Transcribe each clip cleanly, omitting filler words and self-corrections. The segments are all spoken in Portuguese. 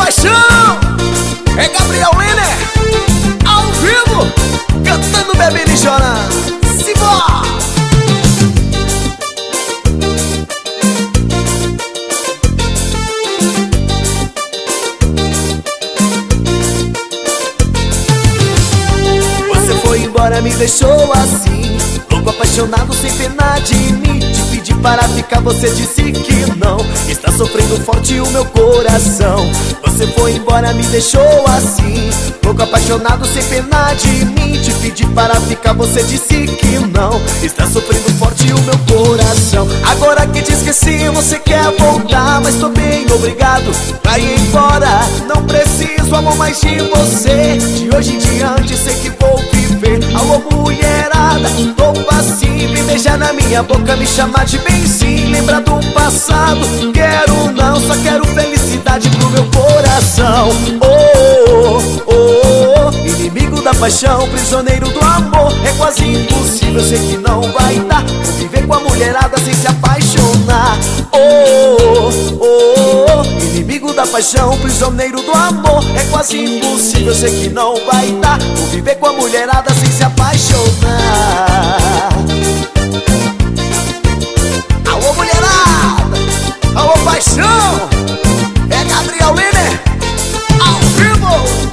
paixão é Gabriel Winner, ao vivo, cantando, bebendo e chorando. Simbora! Você foi embora, me deixou assim, louco, apaixonado, sem pena de mim. Te pedi para ficar, você disse que não. Está sofrendo forte o meu coração. Você foi embora, me deixou assim, louco, apaixonado, sem pena de mim. Te pedi para ficar, você disse que não. Está sofrendo forte o meu coração. Agora que te esqueci, você quer voltar, mas tô bem, obrigado pra ir embora. Não preciso, amor, mais de você. De hoje em diante sei que vou viver. Alô, mulherada, roupa assim, me beijar na minha boca, me chamar de benzinho. Lembrar do passado, quero não, só quero felicidade pro meu coração. Oh, oh, oh, oh. Inimigo da paixão, prisioneiro do amor, é quase impossível, sei que não vai dar. Vou viver com a mulherada sem se apaixonar. Oh, oh, oh, oh. Inimigo da paixão, prisioneiro do amor, é quase impossível, sei que não vai dar. Vou viver com a mulherada sem se apaixonar. Alô, mulherada, alô, paixão, é Gabriel Winner, ao vivo.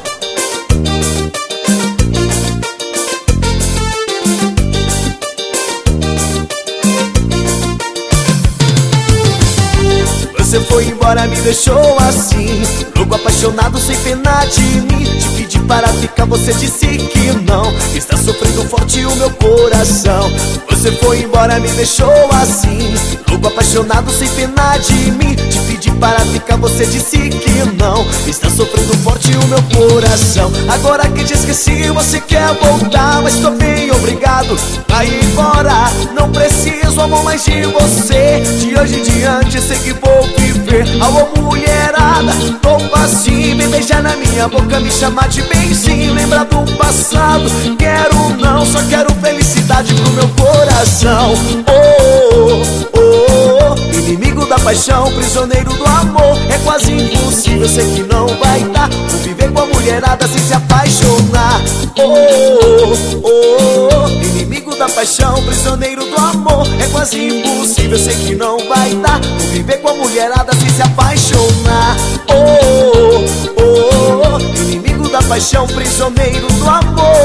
Você foi embora, me deixou assim, louco, apaixonado, sem pena de mim. Te pedi para ficar, você disse que não. Está sofrendo forte o meu coração. Você foi embora, me deixou assim, louco, apaixonado, sem pena de mim. Te pedi para ficar, você disse que não. Está sofrendo forte o meu coração. Agora que te esqueci, você quer voltar, mas tô bem, obrigado pra ir embora. Não preciso, amor, mais de você. De hoje em diante sei que vou viver. Alô, mulherada, roupa assim, me beijar na minha boca, me chamar de benzinho. Lembrar do passado, quero não, só quero felicidade pro meu coração. Oh, oh, oh. Inimigo da paixão, prisioneiro do amor, é quase impossível, sei que não vai dar. Vou viver com a mulherada sem se apaixonar. Oh, oh, oh. Inimigo da paixão, prisioneiro do amor, é quase impossível, sei que não vai dar. Vou viver com a mulherada sem se apaixonar. Oh, oh, oh. Inimigo da paixão, prisioneiro do amor,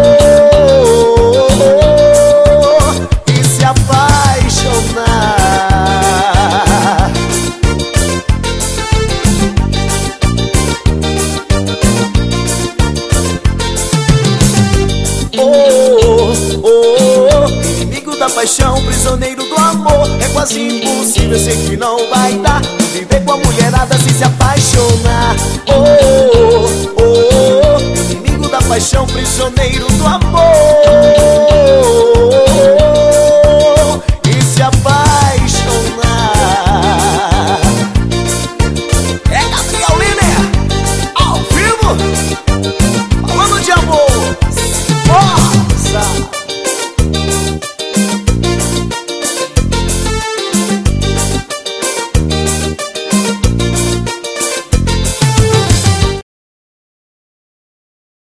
e se apaixonar. Oh, oh, oh. Inimigo da paixão, prisioneiro do amor, é quase impossível, sei que não vai dar. Vou viver com a mulherada sem se apaixonar. Oh, oh, oh. Inimigo da paixão, prisioneiro do amor.